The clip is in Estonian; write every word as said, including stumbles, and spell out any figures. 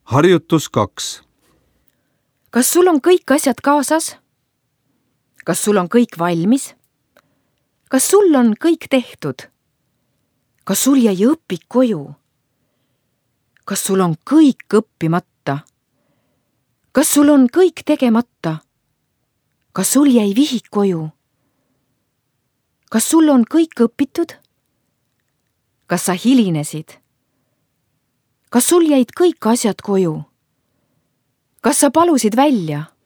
Harjutus kaks. Kas sul on kõik asjad kaasas? Kas sul on kõik valmis? Kas sul on kõik tehtud? Kas sul jäi õpik koju? Kas sul on kõik õppimata? Kas sul on kõik tegemata? Kas sul jäi vihik koju? Kas sul on kõik õpitud? Kas sa hilinesid? Kas sul jäid kõik asjad koju? Kas sa palusid välja?